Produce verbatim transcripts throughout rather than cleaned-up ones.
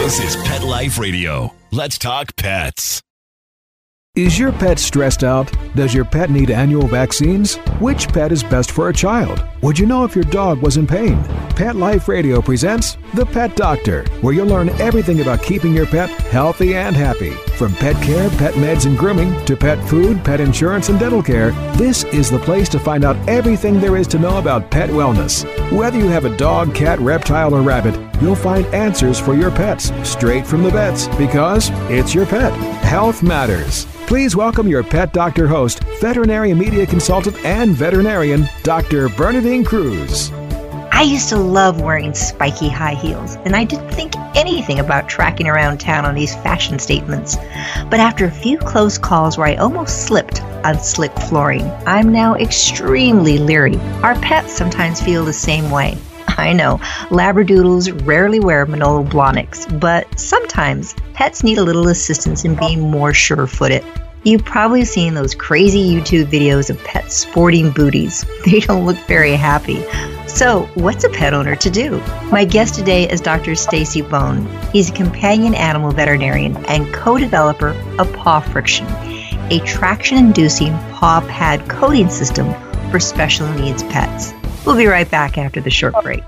This is Pet Life Radio. Let's talk pets. Is your pet stressed out? Does your pet need annual vaccines? Which pet is best for a child? Would you know if your dog was in pain? Pet Life Radio presents The Pet Doctor, where you'll learn everything about keeping your pet healthy and happy. From pet care, pet meds and grooming, to pet food, pet insurance and dental care, this is the place to find out everything there is to know about pet wellness. Whether you have a dog, cat, reptile, or rabbit, you'll find answers for your pets straight from the vets, because it's your pet. Health matters. Please welcome your Pet Doctor host, veterinary media consultant and veterinarian, Doctor Bernadine Cruz. I used to love wearing spiky high heels, and I didn't think anything about tracking around town on these fashion statements. But after a few close calls where I almost slipped on slick flooring, I'm now extremely leery. Our pets sometimes feel the same way. I know, Labradoodles rarely wear Manolo Blahniks, but sometimes pets need a little assistance in being more sure-footed. You've probably seen those crazy YouTube videos of pets sporting booties. They don't look very happy. So, what's a pet owner to do? My guest today is Doctor Stacy Bone. He's a companion animal veterinarian and co-developer of Paw Friction, a traction-inducing paw pad coating system for special needs pets. We'll be right back after the short break.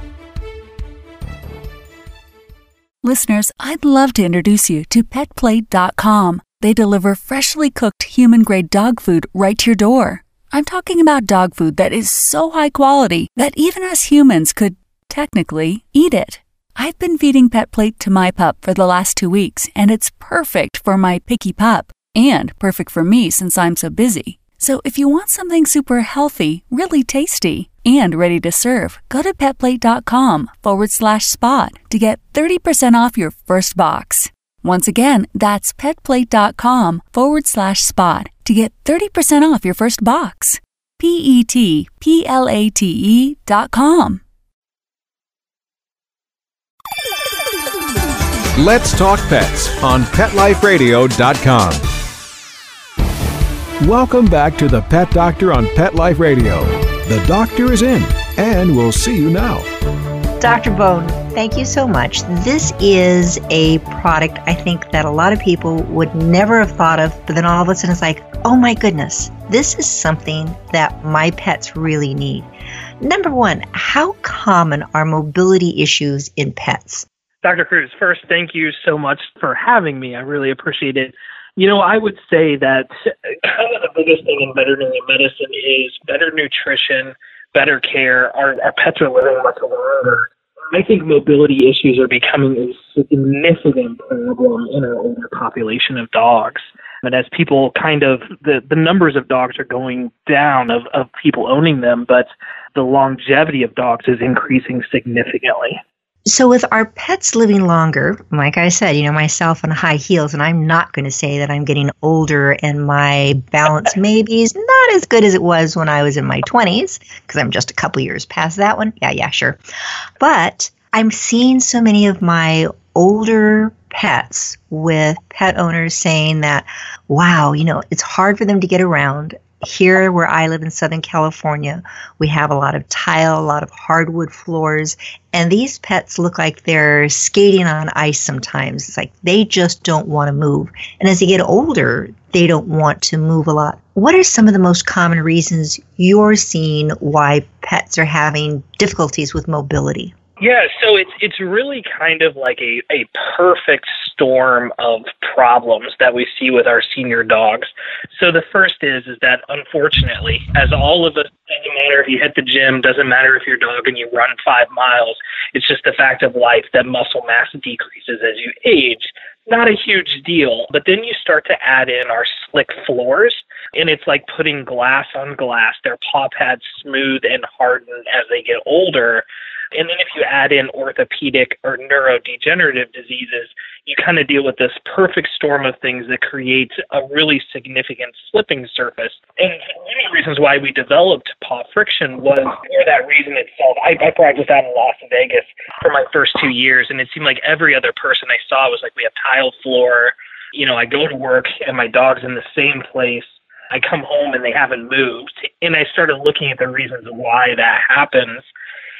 Listeners, I'd love to introduce you to pet plate dot com. They deliver freshly cooked human-grade dog food right to your door. I'm talking about dog food that is so high quality that even us humans could, technically, eat it. I've been feeding Pet Plate to my pup for the last two weeks, and it's perfect for my picky pup, and perfect for me since I'm so busy. So if you want something super healthy, really tasty, and ready to serve, go to petplate.com forward slash spot to get thirty percent off your first box. Once again, that's petplate.com forward slash spot to get thirty percent off your first box. P-E-T-P-L-A-T-E dot com. Let's talk pets on pet life radio dot com. Welcome back to the Pet Doctor on Pet Life Radio. The doctor is in, and we'll see you now. Doctor Bone, thank you so much. This is a product I think that a lot of people would never have thought of, but then all of a sudden it's like, oh my goodness, this is something that my pets really need. Number one, how common are mobility issues in pets? Doctor Cruz, first, thank you so much for having me. I really appreciate it. You know, I would say that kind of the biggest thing in veterinary medicine is better nutrition, better care. Our, our pets are living much longer. I think mobility issues are becoming a significant problem in our older population of dogs. And as people kind of, the, the numbers of dogs are going down of, of people owning them, but the longevity of dogs is increasing significantly. So with our pets living longer, like I said, you know, myself on high heels, and I'm not going to say that I'm getting older and my balance maybe is not as good as it was when I was in my twenties, because I'm just a couple years past that one. Yeah, yeah, sure. But I'm seeing so many of my older pets with pet owners saying that, wow, you know, it's hard for them to get around. Here where I live in Southern California, we have a lot of tile, a lot of hardwood floors, and these pets look like they're skating on ice sometimes. It's like they just don't want to move. And as they get older, they don't want to move a lot. What are some of the most common reasons you're seeing why pets are having difficulties with mobility? Yeah, so it's it's really kind of like a, a perfect storm of problems that we see with our senior dogs. So the first is is that unfortunately, as all of us, doesn't matter if you hit the gym, doesn't matter if you're a dog and you run five miles, it's just the fact of life that muscle mass decreases as you age. Not a huge deal, but then you start to add in our slick floors, and it's like putting glass on glass. Their paw pads smooth and harden as they get older. And then if you add in orthopedic or neurodegenerative diseases, you kind of deal with this perfect storm of things that creates a really significant slipping surface. And one of the reasons why we developed Paw Friction was for that reason itself. I, I practiced out in Las Vegas for my first two years, and it seemed like every other person I saw was like, we have tiled floor. You know, I go to work and my dog's in the same place. I come home and they haven't moved. And I started looking at the reasons why that happens.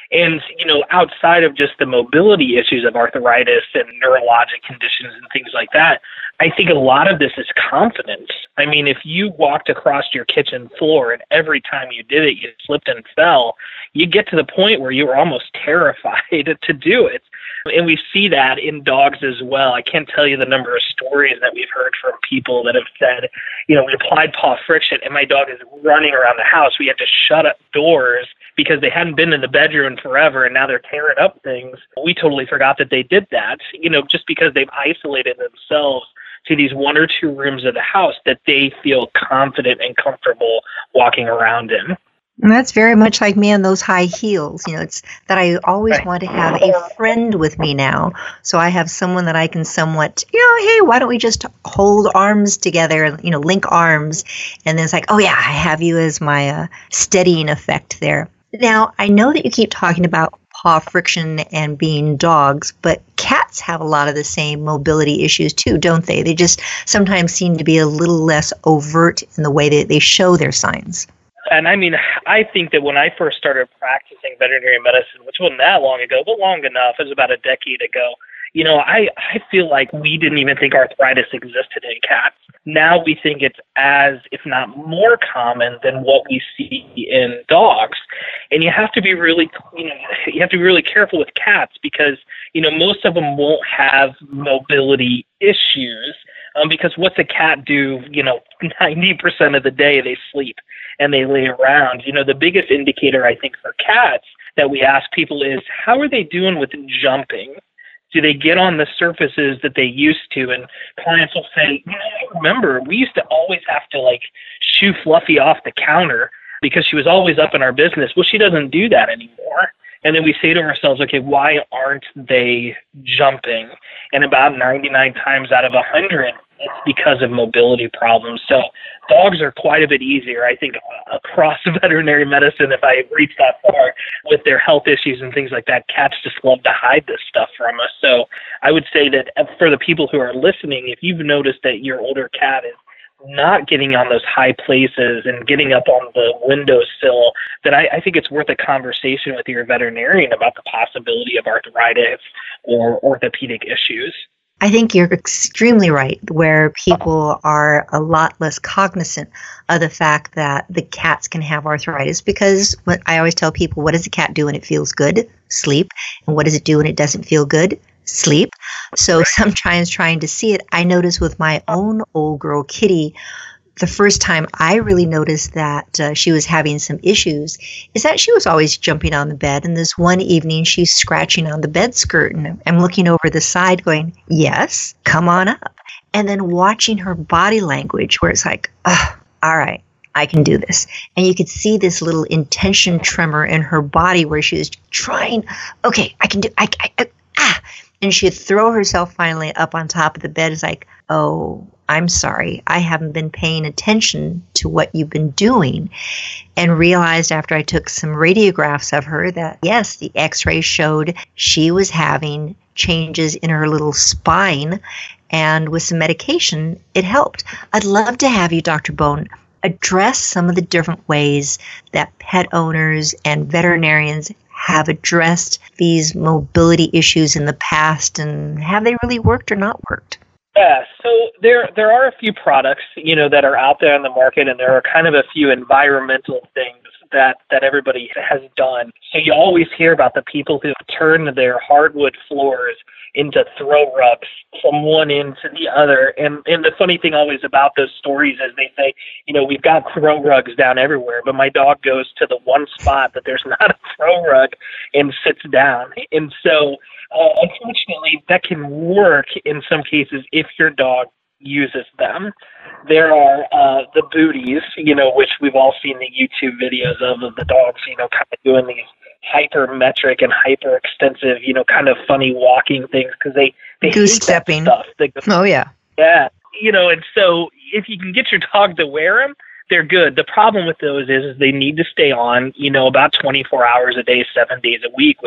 And, you know, outside of just the mobility issues of arthritis and neurologic conditions and things like that, I think a lot of this is confidence. I mean, if you walked across your kitchen floor and every time you did it, you slipped and fell, you get to the point where you were almost terrified to do it. And we see that in dogs as well. I can't tell you the number of stories that we've heard from people that have said, you know, we applied paw friction and my dog is running around the house. We had to shut up doors because they hadn't been in the bedroom forever and now they're tearing up things. We totally forgot that they did that, you know, just because they've isolated themselves to these one or two rooms of the house that they feel confident and comfortable walking around in. And that's very much like me on those high heels. You know, it's that I always Right. want to have a friend with me now. So I have someone that I can somewhat, you know, hey, why don't we just hold arms together, you know, link arms. And then it's like, oh, yeah, I have you as my uh, steadying effect there. Now, I know that you keep talking about paw friction and being dogs, but cats have a lot of the same mobility issues too, don't they? They just sometimes seem to be a little less overt in the way that they show their signs. And I mean, I think that when I first started practicing veterinary medicine, which wasn't that long ago, but long enough, it was about a decade ago, you know, I, I feel like we didn't even think arthritis existed in cats. Now we think it's as, if not more common than what we see in dogs. And you have to be really, you know, you have to be really careful with cats because, you know, most of them won't have mobility issues um, because what's a cat do, you know, ninety percent of the day they sleep and they lay around. You know, the biggest indicator, I think, for cats that we ask people is, how are they doing with jumping? Do they get on the surfaces that they used to? And clients will say, you know, I remember we used to always have to, like, shoo Fluffy off the counter because she was always up in our business. Well, she doesn't do that anymore. And then we say to ourselves, okay, why aren't they jumping? And about ninety-nine times out of one hundred, it's because of mobility problems. So dogs are quite a bit easier, I think, across veterinary medicine, if I reach that far, with their health issues and things like that. Cats just love to hide this stuff from us. So I would say that for the people who are listening, if you've noticed that your older cat is not getting on those high places and getting up on the windowsill, then I, I think it's worth a conversation with your veterinarian about the possibility of arthritis or orthopedic issues. I think you're extremely right, where people are a lot less cognizant of the fact that the cats can have arthritis, because what I always tell people, what does a cat do when it feels good? Sleep. And what does it do when it doesn't feel good? Sleep. So sometimes trying to see it, I notice with my own old girl Kitty, the first time I really noticed that uh, she was having some issues is that she was always jumping on the bed. And this one evening, she's scratching on the bed skirt. And I'm looking over the side going, yes, come on up. And then watching her body language where it's like, oh, all right, I can do this. And you could see this little intention tremor in her body where she was trying, okay, I can do, I, I, I ah. And she'd throw herself finally up on top of the bed. It's like, oh, I'm sorry, I haven't been paying attention to what you've been doing. And realized after I took some radiographs of her that, yes, the x-rays showed she was having changes in her little spine. And with some medication, it helped. I'd love to have you, Doctor Bone, address some of the different ways that pet owners and veterinarians have addressed these mobility issues in the past, and have they really worked or not worked? Yeah, so there there are a few products, you know, that are out there in the market, and there are kind of a few environmental things that, that everybody has done. So you always hear about the people who turn their hardwood floors into throw rugs from one end to the other. And and the funny thing always about those stories is they say, you know, we've got throw rugs down everywhere, but my dog goes to the one spot that there's not a throw rug and sits down. And so uh, unfortunately, that can work in some cases if your dog uses them. There are uh, the booties, you know, which we've all seen the YouTube videos of, of the dogs, you know, kind of doing these hypermetric and hyper extensive, you know, kind of funny walking things because they, they goose hate that stepping stuff. They go, oh, yeah. Yeah. You know, and so if you can get your dog to wear them, they're good. The problem with those is, is they need to stay on, you know, about twenty-four hours a day, seven days a week, which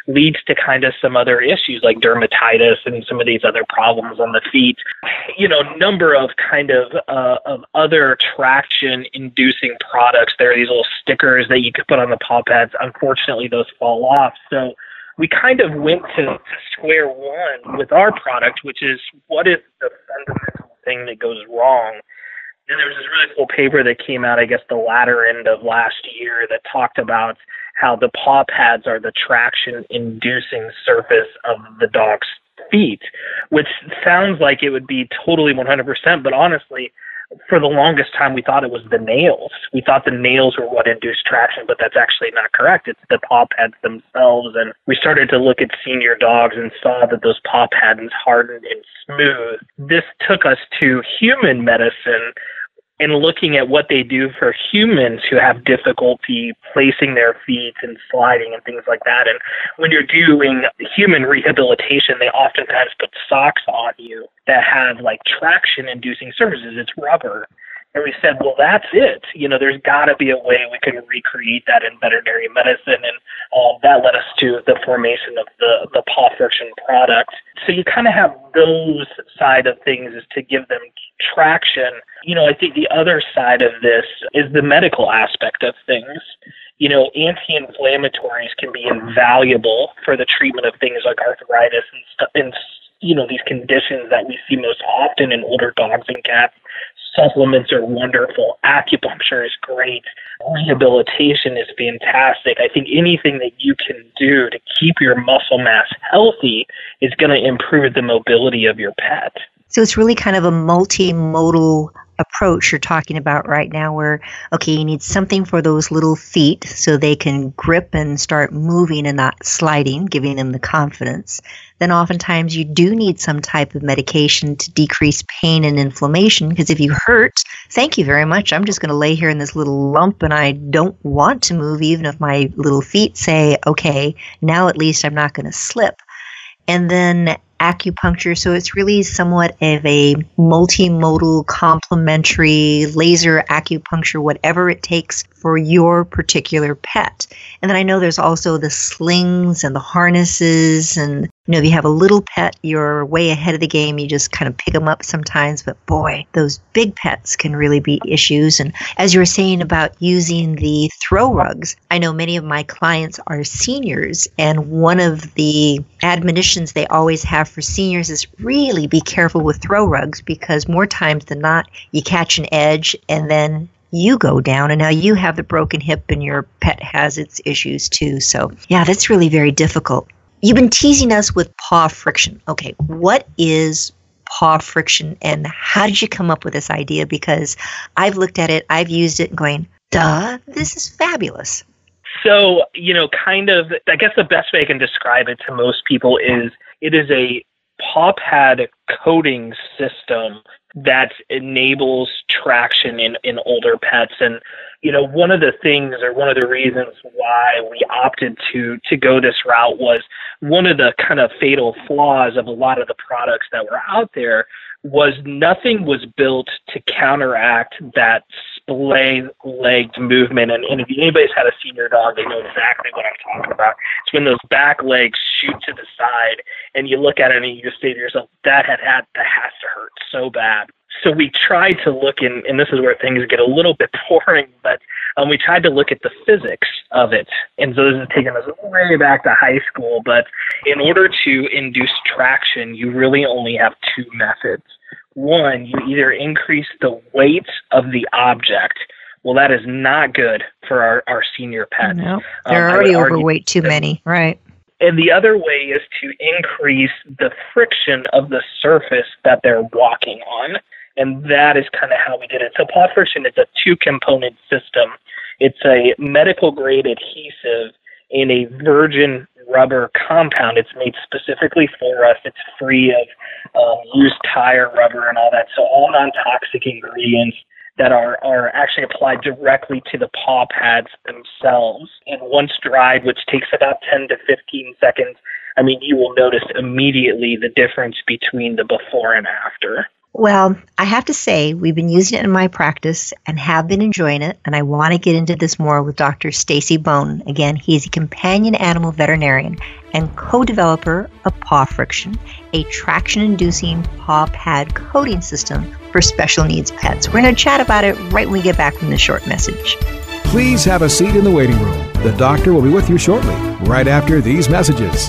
leads to kind of some other issues like dermatitis and some of these other problems on the feet. You know, number of kind of uh, of other traction-inducing products. There are these little stickers that you could put on the paw pads. Unfortunately, those fall off. So we kind of went to, to square one with our product, which is what is the fundamental thing that goes wrong? And there was this really cool paper that came out, I guess, the latter end of last year that talked about how the paw pads are the traction-inducing surface of the dog's feet, which sounds like it would be totally one hundred percent, but honestly, for the longest time, we thought it was the nails. We thought the nails were what induced traction, but that's actually not correct. It's the paw pads themselves. And we started to look at senior dogs and saw that those paw pads hardened and smooth. This took us to human medicine and looking at what they do for humans who have difficulty placing their feet and sliding and things like that. And when you're doing human rehabilitation, they oftentimes put socks on you that have like traction-inducing surfaces. It's rubber. And we said, well, that's it. You know, there's got to be a way we can recreate that in veterinary medicine. And uh, that led us to the formation of the, the paw friction product. So you kind of have those side of things is to give them traction. You know, I think the other side of this is the medical aspect of things. You know, anti-inflammatories can be invaluable for the treatment of things like arthritis and stuff, and, you know, these conditions that we see most often in older dogs and cats. Supplements are wonderful. Acupuncture is great. Rehabilitation is fantastic. I think anything that you can do to keep your muscle mass healthy is going to improve the mobility of your pet. So it's really kind of a multimodal approach you're talking about right now where, okay, you need something for those little feet so they can grip and start moving and not sliding, giving them the confidence. Then oftentimes you do need some type of medication to decrease pain and inflammation, because if you hurt, thank you very much. I'm just going to lay here in this little lump and I don't want to move, even if my little feet say, okay, now at least I'm not going to slip. And then acupuncture. So it's really somewhat of a multimodal, complementary laser acupuncture, whatever it takes for your particular pet. And then I know there's also the slings and the harnesses. And, you know, if you have a little pet, you're way ahead of the game. You just kind of pick them up sometimes. But boy, those big pets can really be issues. And as you were saying about using the throw rugs, I know many of my clients are seniors. And one of the admonitions they always have for seniors is really be careful with throw rugs, because more times than not, you catch an edge and then you go down and now you have the broken hip and your pet has its issues too. So yeah, that's really very difficult. You've been teasing us with paw friction. Okay, what is paw friction and how did you come up with this idea? Because I've looked at it, I've used it and going, duh, this is fabulous. So, you know, kind of, I guess the best way I can describe it to most people is it is a paw pad coating system that enables traction in, in older pets. And, you know, one of the things or one of the reasons why we opted to to go this route was one of the kind of fatal flaws of a lot of the products that were out there was nothing was built to counteract that splay-legged movement. And, and if anybody's had a senior dog, they know exactly what I'm talking about. It's when those back legs shoot to the side and you look at it and you just say to yourself, that had, had that has to hurt so bad. So we tried to look in, and this is where things get a little bit boring, but um, we tried to look at the physics of it. And so this is taking us way back to high school, but in order to induce traction, you really only have two methods. One, you either increase the weight of the object. Well, that is not good for our, our senior pets. No, they're um, already overweight, too many, right? And the other way is to increase the friction of the surface that they're walking on. And that is kind of how we did it. So paw friction is a two-component system. It's a medical-grade adhesive in a virgin rubber compound. It's made specifically for us. It's free of um, used tire rubber and all that. So all non-toxic ingredients that are, are actually applied directly to the paw pads themselves. And once dried, which takes about ten to fifteen seconds, I mean, you will notice immediately the difference between the before and after. Well, I have to say, we've been using it in my practice and have been enjoying it, and I want to get into this more with Doctor Stacy Bone. Again, he's a companion animal veterinarian and co-developer of Paw Friction, a traction-inducing paw pad coating system for special needs pets. We're going to chat about it right when we get back from the short message. Please have a seat in the waiting room. The doctor will be with you shortly, right after these messages.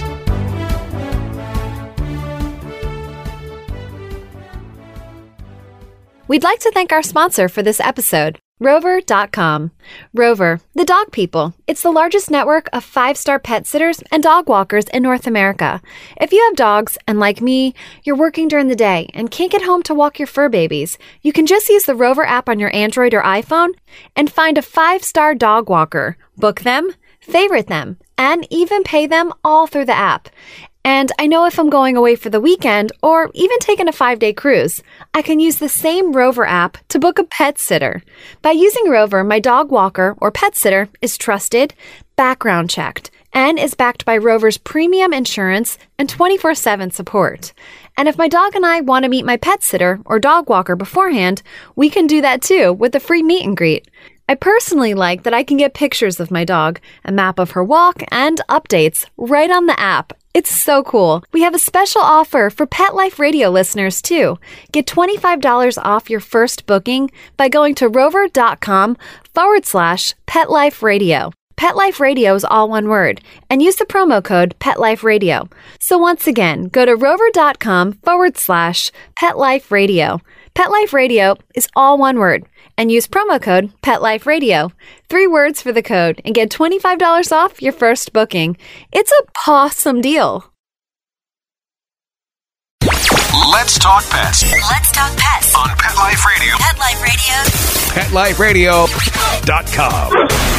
We'd like to thank our sponsor for this episode, Rover dot com. Rover, the dog people. It's the largest network of five-star pet sitters and dog walkers in North America. If you have dogs, and like me, you're working during the day and can't get home to walk your fur babies, you can just use the Rover app on your Android or iPhone and find a five-star dog walker. Book them, favorite them, and even pay them all through the app. And I know if I'm going away for the weekend or even taking a five-day cruise, I can use the same Rover app to book a pet sitter. By using Rover, my dog walker or pet sitter is trusted, background checked, and is backed by Rover's premium insurance and twenty-four seven support. And if my dog and I want to meet my pet sitter or dog walker beforehand, we can do that too with a free meet and greet. I personally like that I can get pictures of my dog, a map of her walk, and updates right on the app. It's so cool. We have a special offer for Pet Life Radio listeners, too. Get twenty-five dollars off your first booking by going to rover.com forward slash Pet Life Radio. Pet Life Radio is all one word, and use the promo code Pet Life Radio. So once again, go to rover.com forward slash Pet Life Radio. Pet Life Radio is all one word, and use promo code Pet Life Radio. Three words for the code, and get twenty-five dollars off your first booking. It's a pawsome deal. Let's talk pets Let's talk pets on Pet Life Radio. Pet Life Radio. pet life radio dot com.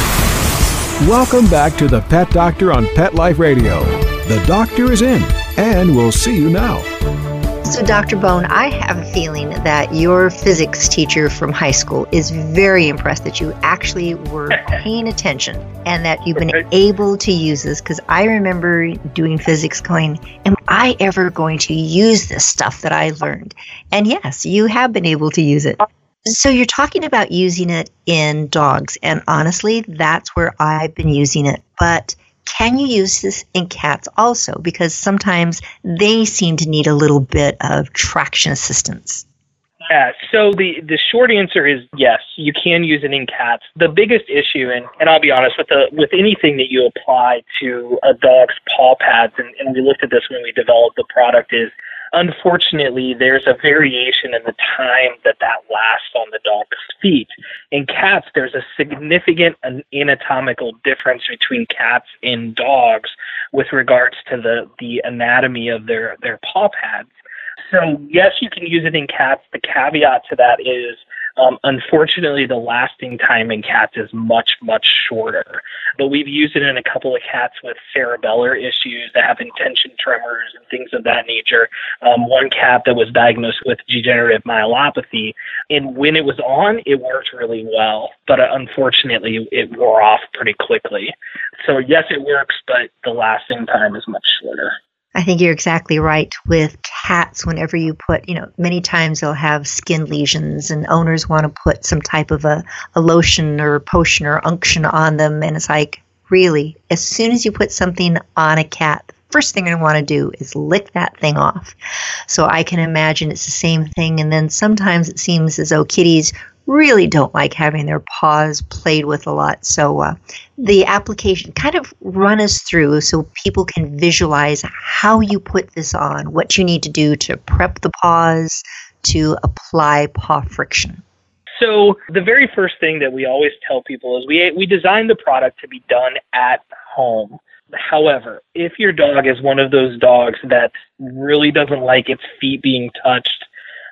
Welcome back to the Pet Doctor on Pet Life Radio. The doctor is in, and we'll see you now. So, Doctor Bone, I have a feeling that your physics teacher from high school is very impressed that you actually were paying attention and that you've been able to use this, because I remember doing physics going, am I ever going to use this stuff that I learned? And yes, you have been able to use it. So you're talking about using it in dogs, and honestly, that's where I've been using it. But can you use this in cats also? Because sometimes they seem to need a little bit of traction assistance. Yeah, so the, the short answer is yes, you can use it in cats. The biggest issue, and, and I'll be honest, with the with anything that you apply to a dog's paw pads, and, and we looked at this when we developed the product, is unfortunately, there's a variation in the time that that lasts on the dog's feet. In cats, there's a significant anatomical difference between cats and dogs with regards to the, the anatomy of their, their paw pads. So, yes, you can use it in cats. The caveat to that is, um, unfortunately, the lasting time in cats is much, much shorter. But we've used it in a couple of cats with cerebellar issues that have intention tremors and things of that nature. Um, one cat that was diagnosed with degenerative myelopathy, and when it was on, it worked really well. But uh, unfortunately, it wore off pretty quickly. So, yes, it works, but the lasting time is much shorter. I think you're exactly right. With cats, whenever you put, you know, many times they'll have skin lesions and owners want to put some type of a, a lotion or potion or unction on them. And it's like, really, as soon as you put something on a cat, the first thing I want to do is lick that thing off. So I can imagine it's the same thing. And then sometimes it seems as though kitties really don't like having their paws played with a lot. So uh, the application, kind of run us through so people can visualize how you put this on, what you need to do to prep the paws, to apply paw friction. So the very first thing that we always tell people is we we designed the product to be done at home. However, if your dog is one of those dogs that really doesn't like its feet being touched,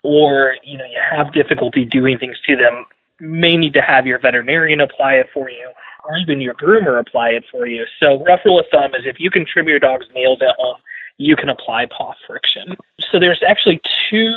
or you know you have difficulty doing things to them, you may need to have your veterinarian apply it for you, or even your groomer apply it for you. So rough rule of thumb is if you can trim your dog's nails at home, you can apply paw friction. So there's actually two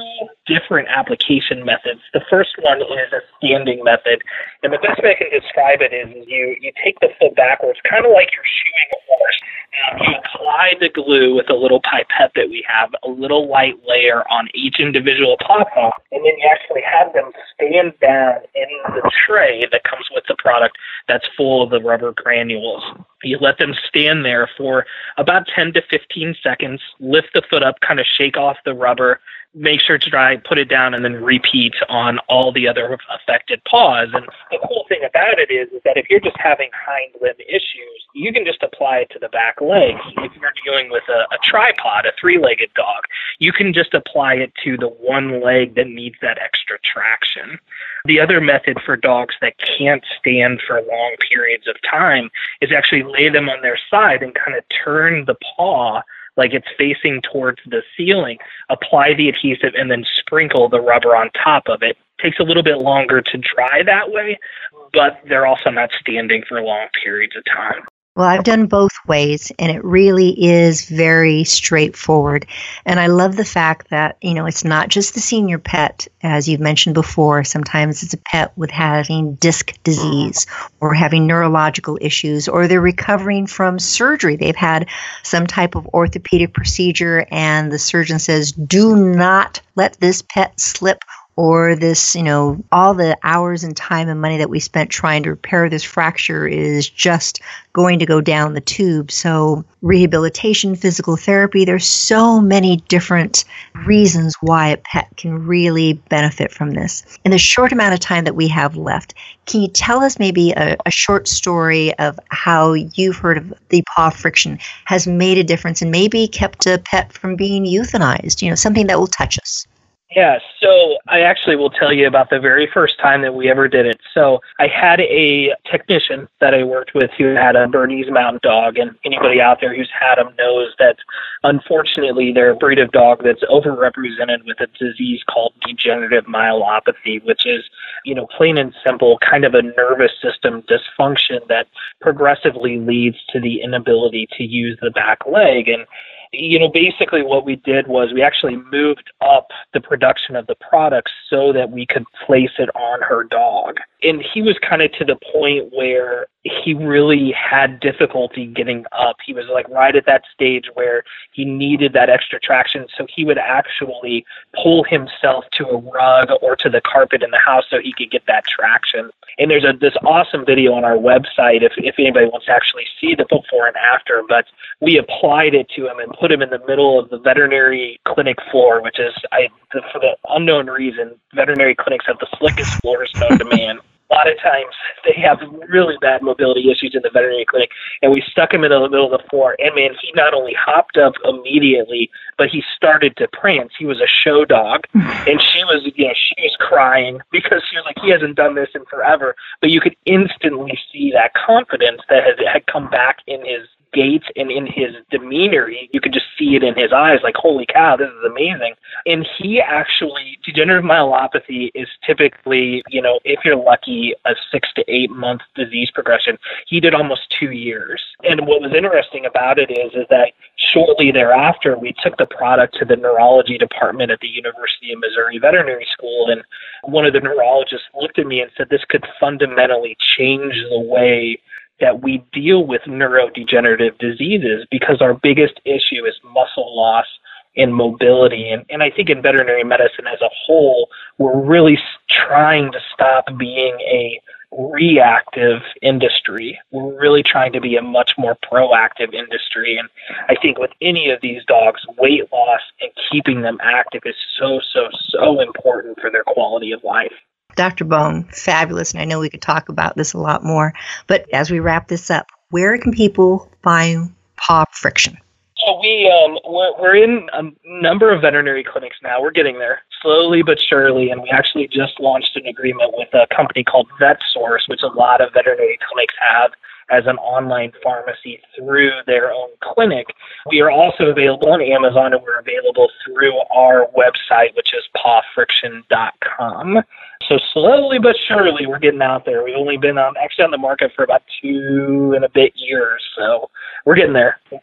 different application methods. The first one is a standing method. And the best way I can describe it is, is you, you take the foot backwards, kind of like you're shoeing a horse. Um, you apply the glue with a little pipette that we have, a little light layer on each individual paw paw, and then you actually have them stand down in the tray that comes with the product that's full of the rubber granules. You let them stand there for about ten to fifteen seconds, lift the foot up, kind of shake off the rubber, make sure it's dry, put it down, and then repeat on all the other affected paws. And the cool thing about it is, is that if you're just having hind limb issues, you can just apply it to the back legs. If you're dealing with a, a tripod, a three-legged dog, you can just apply it to the one leg that needs that extra traction. The other method for dogs that can't stand for long periods of time is actually lay them on their side and kind of turn the paw like it's facing towards the ceiling, apply the adhesive, and then sprinkle the rubber on top of it. Takes a little bit longer to dry that way, but they're also not standing for long periods of time. Well, I've done both ways, and it really is very straightforward. And I love the fact that, you know, it's not just the senior pet, as you've mentioned before. Sometimes it's a pet with having disc disease or having neurological issues, or they're recovering from surgery. They've had some type of orthopedic procedure, and the surgeon says, do not let this pet slip, or this, you know, all the hours and time and money that we spent trying to repair this fracture is just going to go down the tube. So rehabilitation, physical therapy, there's so many different reasons why a pet can really benefit from this. In the short amount of time that we have left, can you tell us maybe a, a short story of how you've heard of the paw friction has made a difference and maybe kept a pet from being euthanized, you know, something that will touch us? Yeah, so I actually will tell you about the very first time that we ever did it. So I had a technician that I worked with who had a Bernese Mountain Dog, and anybody out there who's had them knows that unfortunately they're a breed of dog that's overrepresented with a disease called degenerative myelopathy, which is, you know, plain and simple, kind of a nervous system dysfunction that progressively leads to the inability to use the back leg. And you know, basically what we did was we actually moved up the production of the product so that we could place it on her dog. And he was kind of to the point where he really had difficulty getting up. He was like right at that stage where he needed that extra traction. So he would actually pull himself to a rug or to the carpet in the house so he could get that traction. And there's a this awesome video on our website if, if anybody wants to actually see the before and after, but we applied it to him and put him in the middle of the veterinary clinic floor, which is, I, for the unknown reason, veterinary clinics have the slickest floors known to man. A lot of times they have really bad mobility issues in the veterinary clinic, and we stuck him in the middle of the floor. And man, he not only hopped up immediately, but he started to prance. He was a show dog, and she was, you know, she was crying because she was like, he hasn't done this in forever. But you could instantly see that confidence that had, had come back in his gait and in his demeanor. You could just see it in his eyes, like, holy cow, this is amazing. And he actually, degenerative myelopathy is typically, you know, if you're lucky, a six to eight month disease progression. He did almost two years. And what was interesting about it is, is that shortly thereafter, we took the product to the neurology department at the University of Missouri Veterinary School. And one of the neurologists looked at me and said, this could fundamentally change the way that we deal with neurodegenerative diseases, because our biggest issue is muscle loss and mobility. And, and I think in veterinary medicine as a whole, we're really trying to stop being a reactive industry. We're really trying to be a much more proactive industry. And I think with any of these dogs, weight loss and keeping them active is so, so, so important for their quality of life. Doctor Bone, fabulous, and I know we could talk about this a lot more. But as we wrap this up, where can people find Paw Friction? So we, um, we're, we're in a number of veterinary clinics now. We're getting there slowly but surely, and we actually just launched an agreement with a company called VetSource, which a lot of veterinary clinics have as an online pharmacy through their own clinic. We are also available on Amazon, and we're available through our website, which is paw friction dot com. So slowly but surely, we're getting out there. We've only been on, actually on the market for about two and a bit years, so we're getting there.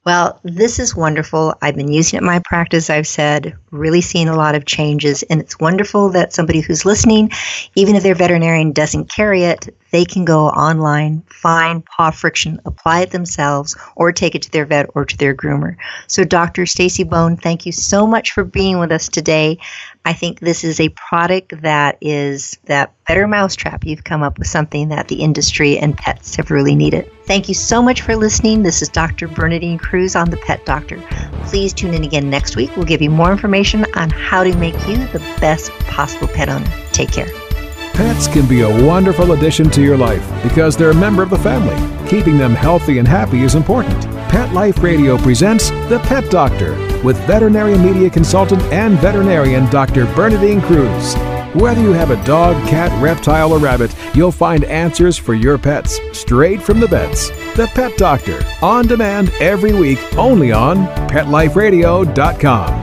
Well, this is wonderful. I've been using it in my practice, I've said, really seen a lot of changes. And it's wonderful that somebody who's listening, even if their veterinarian doesn't carry it, they can go online, find paw friction, apply it themselves, or take it to their vet or to their groomer. So Doctor Stacy Bone, thank you so much for being with us today. I think this is a product that is that better mousetrap. You've come up with something that the industry and pets have really needed. Thank you so much for listening. This is Doctor Bernadine Cruz on The Pet Doctor. Please tune in again next week. We'll give you more information on how to make you the best possible pet owner. Take care. Pets can be a wonderful addition to your life because they're a member of the family. Keeping them healthy and happy is important. Pet Life Radio presents The Pet Doctor with veterinary media consultant and veterinarian Doctor Bernadine Cruz. Whether you have a dog, cat, reptile, or rabbit, you'll find answers for your pets straight from the vets. The Pet Doctor, on demand every week, only on pet life radio dot com.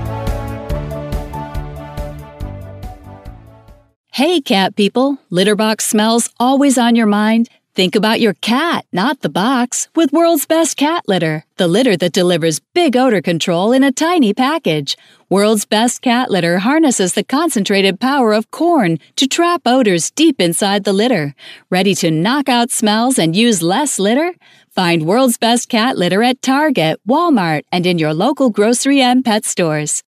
Hey, cat people. Litter box smells always on your mind? Think about your cat, not the box, with World's Best Cat Litter, the litter that delivers big odor control in a tiny package. World's Best Cat Litter harnesses the concentrated power of corn to trap odors deep inside the litter. Ready to knock out smells and use less litter? Find World's Best Cat Litter at Target, Walmart, and in your local grocery and pet stores.